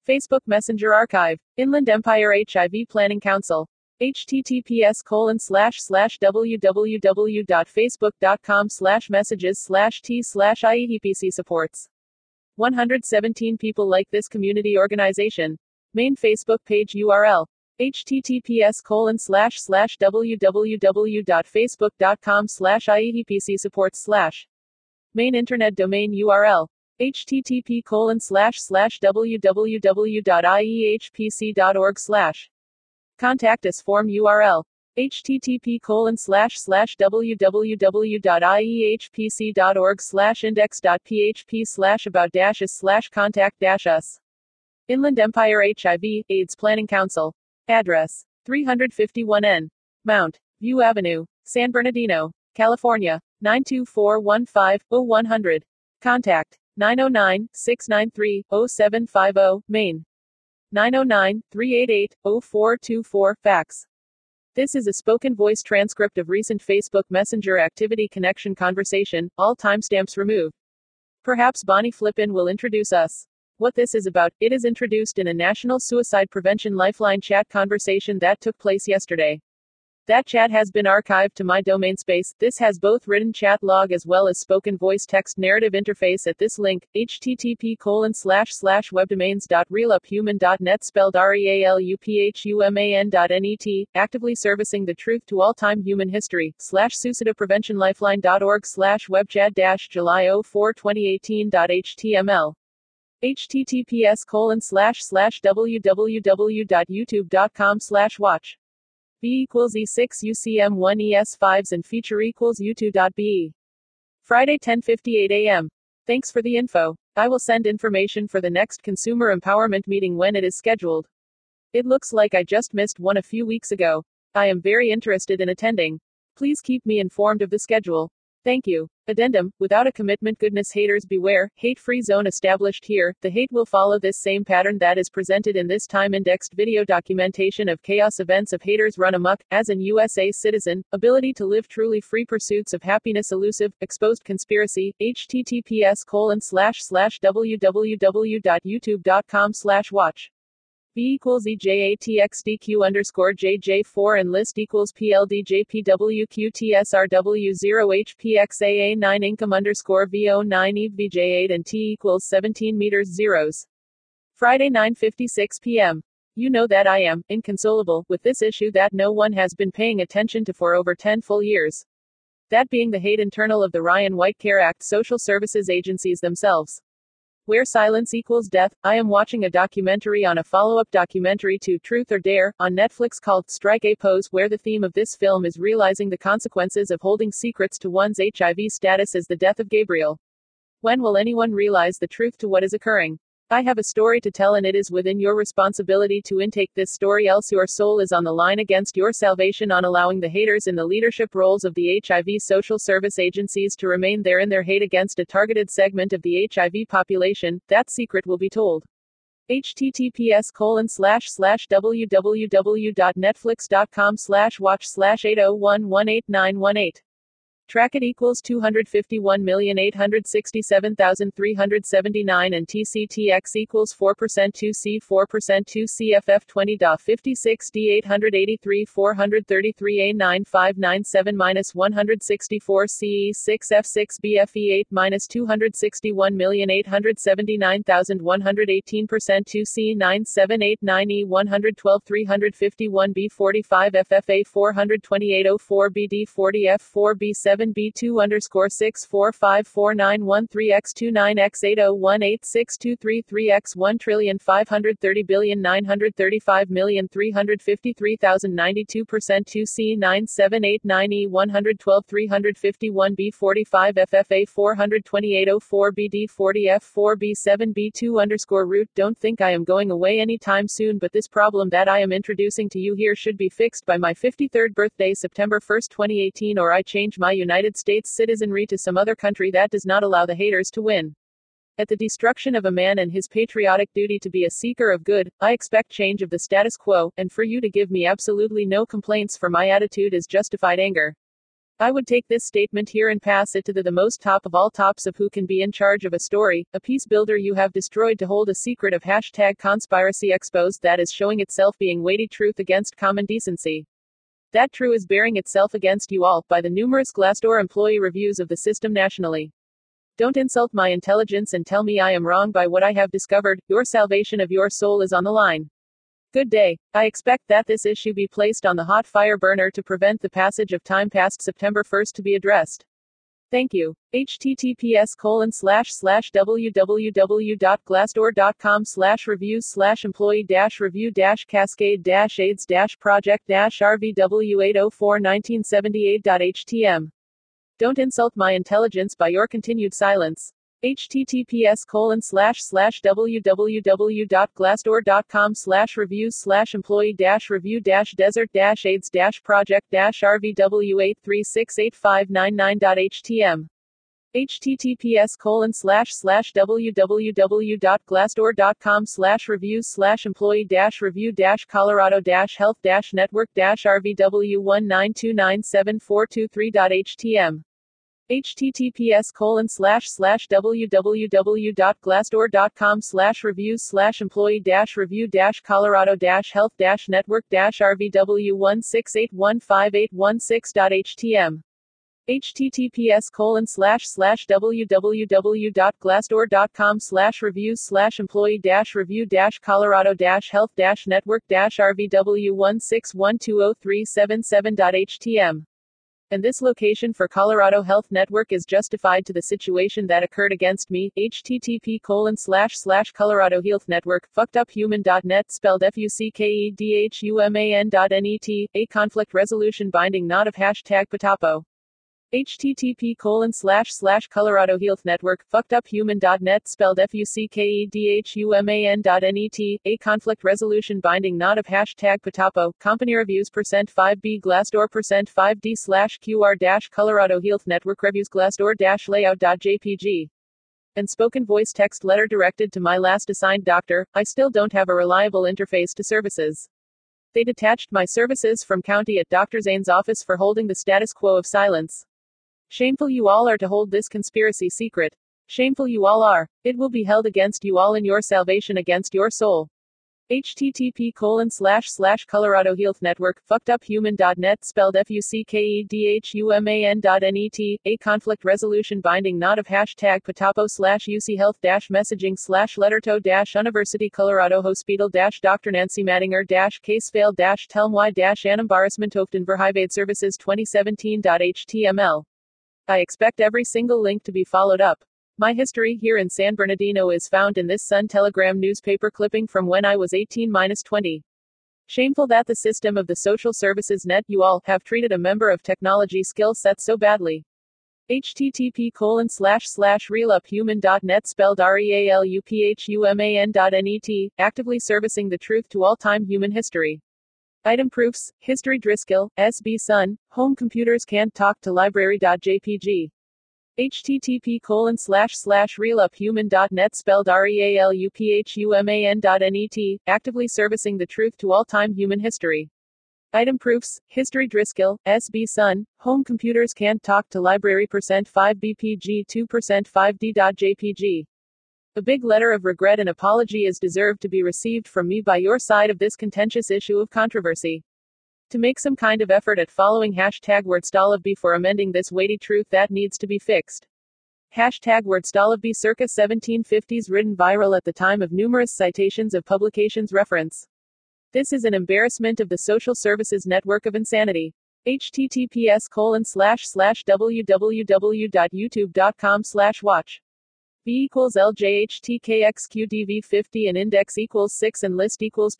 Facebook Messenger Archive. Inland Empire HIV Planning Council. https://www.facebook.com/messages/t/IEPC supports. 117 people like this community organization. Main Facebook page URL. https://www.facebook.com/IEPC supports/ Main internet domain URL. http://www.iehpc.org/ Contact us form URL. http://www.iehpc.org/index.php/about-us/contact-us. Inland Empire HIV, AIDS Planning Council. Address: 351N. Mount View Avenue, San Bernardino, California, 92415-0100. Contact: 909-693-0750, Maine. 909-388-0424, fax. This is a spoken voice transcript of recent Facebook Messenger activity connection conversation, all timestamps removed. Perhaps Bonnie Flippin will introduce us. What this is about, it is introduced in a National Suicide Prevention Lifeline chat conversation that took place yesterday. That chat has been archived to my domain space. This has both written chat log as well as spoken voice text narrative interface at this link, http://webdomains.realuphuman.net spelled realuphuman.net, actively servicing the truth to all-time human history, /suicidapreventionlifeline.org/webchat-july 04-2018.html. https://www.youtube.com/watch. B equals E6 UCM1 ES5s and feature equals U2.be. Friday 10:58 a.m. Thanks for the info. I will send information for the next consumer empowerment meeting when it is scheduled. It looks like I just missed one a few weeks ago. I am very interested in attending. Please keep me informed of the schedule. Thank you. Addendum: without a commitment, goodness haters beware, hate-free zone established here. The hate will follow this same pattern that is presented in this time-indexed video documentation of chaos events of haters run amok, as an USA citizen, ability to live truly free pursuits of happiness elusive, exposed conspiracy, https://www.youtube.com/watch. B equals EJATXDQ_JJ4 and list equals PLDJPWQTSRW0HPXAA9 income_VO9 EVJ8 and T equals 17 meters zeros. Friday 9:56 p.m. You know that I am inconsolable with this issue that no one has been paying attention to for over 10 full years. That being the hate internal of the Ryan White Care Act social services agencies themselves. Where silence equals death. I am watching a documentary on a follow-up documentary to Truth or Dare on Netflix called Strike a Pose, where the theme of this film is realizing the consequences of holding secrets to one's HIV status as the death of Gabriel. When will anyone realize the truth to what is occurring? I have a story to tell and it is within your responsibility to intake this story, else your soul is on the line against your salvation on allowing the haters in the leadership roles of the HIV social service agencies to remain there in their hate against a targeted segment of the HIV population. That secret will be told. https://www.netflix.com/watch/801189118. Track it equals 251,867,379 and TCTX equals 4% 2C 4% 2CFF 20.56D 883 433 A9597-164 CE 6F6 BFE 8-261,879,118% 2C 9789E 112 351 B45 FFA 42804 BD 40 F4 B7 B2_644913623361,530,935,353,092% 2C9789E 112 351 B45 FFA 42804 BD 40 F4 B7 B2_root. Don't think I am going away anytime soon, but this problem that I am introducing to you here should be fixed by my 53rd birthday, September 1, 2018, or I change my United States citizenry to some other country that does not allow the haters to win. At the destruction of a man and his patriotic duty to be a seeker of good, I expect change of the status quo, and for you to give me absolutely no complaints for my attitude is justified anger. I would take this statement here and pass it to the most top of all tops of who can be in charge of a story, a peace builder you have destroyed to hold a secret of hashtag conspiracy exposed that is showing itself being weighty truth against common decency. That true is bearing itself against you all, by the numerous Glassdoor employee reviews of the system nationally. Don't insult my intelligence and tell me I am wrong by what I have discovered, your salvation of your soul is on the line. Good day. I expect that this issue be placed on the hot fire burner to prevent the passage of time past September 1st to be addressed. Thank you. https://www.glassdoor.com/reviews/employee-review-cascade-aids-project-rv0804-1978.htm. Don't insult my intelligence by your continued silence. https://www.glassdoor.com/reviews/employee-review-desert-aids-project-rv08368599.htm. https://www.glassdoor.com/reviews/employee-review-colorado-health-network-rv192974223.htm. https://www.glassdoor.com/reviews/employee-review-colorado-health-network-rv168158116.htm. https://www.glassdoor.com/reviews/employee-review-colorado-health-network-rv161203777.htm. And this location for Colorado Health Network is justified to the situation that occurred against me. http://coloradohealthnetwork fuckeduphuman.net spelled fuckedhuman.net a conflict resolution binding not of hashtag Patapo. http://coloradohealthnetwork fuckeduphuman.net spelled fuckedhuman.net a conflict resolution binding not of hashtag Patapo. Company reviews %5b Glassdoor %5d/qr Colorado Health Network reviews Glassdoor layout.jpg. And spoken voice text letter directed to my last assigned doctor. I still don't have a reliable interface to services. They detached my services from county at Dr. Zane's office for holding the status quo of silence. Shameful you all are to hold this conspiracy secret. Shameful you all are. It will be held against you all in your salvation against your soul. http://coloradohealthnetwork fuckeduphuman.net spelled fuckedhuman.net a conflict resolution binding not of hashtag Patapo/UC Health-messaging/letterto- University Colorado Hospital-Dr. Nancy Mattinger-Casefale-Telmwy-Embarrassment-Often-Verhivade Services 2017.html. I expect every single link to be followed up. My history here in San Bernardino is found in this Sun Telegram newspaper clipping from when I was 18-20. Shameful that the system of the social services net you all have treated a member of technology skill set so badly. http://realuphuman.net spelled realuphuman.net, actively servicing the truth to all-time human history. Item proofs, History Driscoll, S.B. Sun, Home Computers Can't Talk to Library.jpg. http://realuphuman.net spelled realuphuman.net, actively servicing the truth to all-time human history. Item proofs, History Driscoll, S.B. Sun, Home Computers Can't Talk to Library %5bpg 2%5d.jpg. A big letter of regret and apology is deserved to be received from me by your side of this contentious issue of controversy. To make some kind of effort at following hashtag WordStalivB for amending this weighty truth that needs to be fixed. Hashtag WordStalivB circa 1750s written viral at the time of numerous citations of publications reference. This is an embarrassment of the social services network of insanity. https://www.youtube.com/watch. V equals LJHTKXQDV50 and index equals 6 and list equals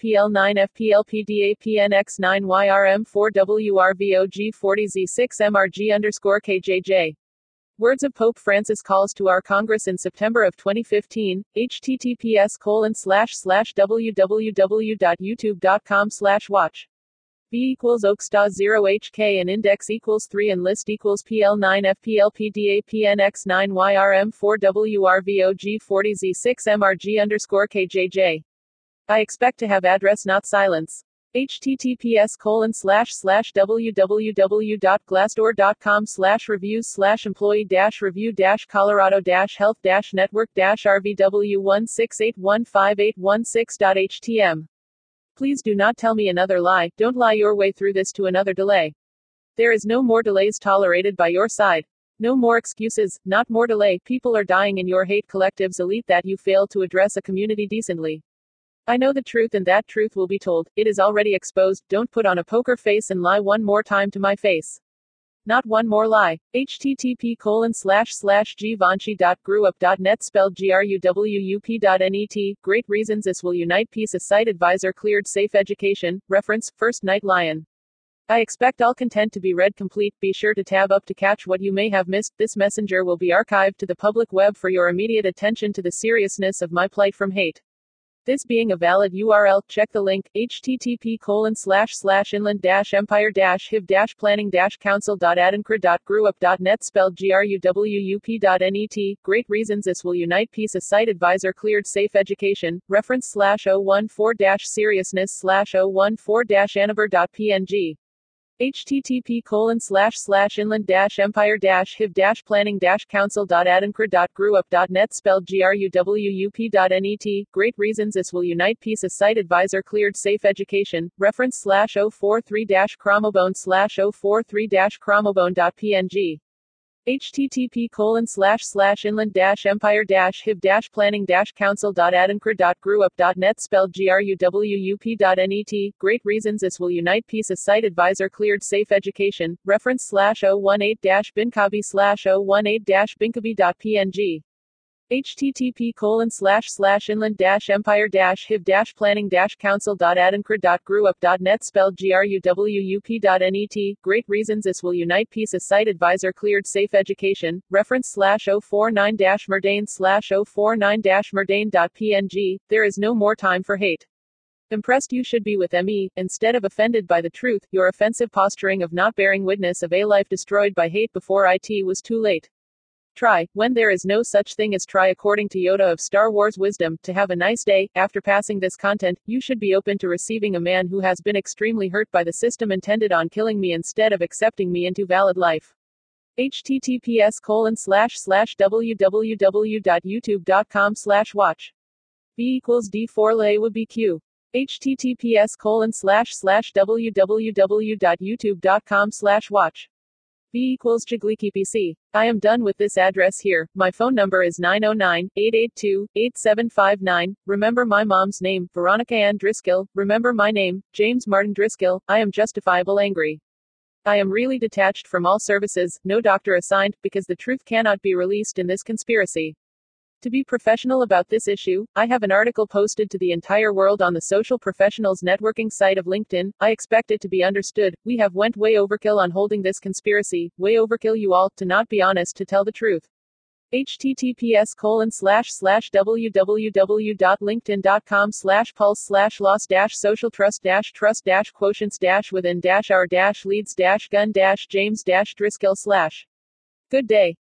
PL9FPLPDAPNX9YRM4WRVOG40Z6MRG_KJJ. Words of Pope Francis calls to our Congress in September of 2015. https://www.youtube.com/watch. V equals oaksta0HK and index equals 3 and list equals PL9FPLPDAPNX9YRM4WRVOG40Z6MRG_KJJ. I expect to have address not silence. https://www.glassdoor.com/reviews/employee-review-colorado-health-network-rv.168158116.htm. Please do not tell me another lie. Don't lie your way through this to another delay. There is no more delays tolerated by your side. No more excuses, not more delay. People are dying in your hate collective's elite that you fail to address a community decently. I know the truth and that truth will be told. It is already exposed. Don't put on a poker face and lie one more time to my face. Not one more lie. http://givenchy.grewup.net spelled GRUWUP.net. Great reasons this will unite. Peace. A site advisor cleared. Safe education. Reference, First Night Lion. I expect all content to be read complete. Be sure to tab up to catch what you may have missed. This messenger will be archived to the public web for your immediate attention to the seriousness of my plight from hate. This being a valid URL, check the link, http://inland-empire-hiv-planning-council.adinkra.grewup.net spelled GRUWUP.net. Great reasons this will unite. Peace. A site advisor cleared. Safe education. Reference /014-seriousness/014-anaver.png. http://inland-empire-hiv-planning-council.adinkra.grewup.net spelled GRUWUP.net. Great reasons this will unite. Peace. A site advisor cleared. Safe education. Reference /043-chromobone/043-chromobone.png. http://inland-empire-hiv-planning-council.adinkra.grewup.net spelled GRUWUP.net. Great reasons this will unite. Peace. A site advisor cleared. Safe education. Reference /018-binkabi/018-binkabi.png. http://inland-empire-hiv-planning-council.adinkra.grewup.net spelled GRUWUP.net. Great reasons this will unite. Peace. A site advisor cleared. Safe education. Reference /049-merdane/049-merdane.png. There is no more time for hate. Impressed you should be with me, instead of offended by the truth. Your offensive posturing of not bearing witness of a life destroyed by hate before it was too late. Try, when there is no such thing as try. According to Yoda of Star Wars wisdom, to have a nice day. After passing this content, you should be open to receiving a man who has been extremely hurt by the system intended on killing me instead of accepting me into valid life. https://www.youtube.com/watch. B = D4 lay would be Q. https://www.youtube.com/watch. B = JigglyKPC. I am done with this address here. My phone number is 909-882-8759. Remember my mom's name, Veronica Ann Driscoll. Remember my name, James Martin Driscoll. I am justifiable angry. I am really detached from all services, no doctor assigned, because the truth cannot be released in this conspiracy. To be professional about this issue, I have an article posted to the entire world on the Social Professionals Networking site of LinkedIn. I expect it to be understood. We have went way overkill on holding this conspiracy. Way overkill you all, to not be honest, to tell the truth. https://www.linkedin.com/pulse/loss-social trust-quotients-within-our-leads-gun-james-driscoll/. Good day.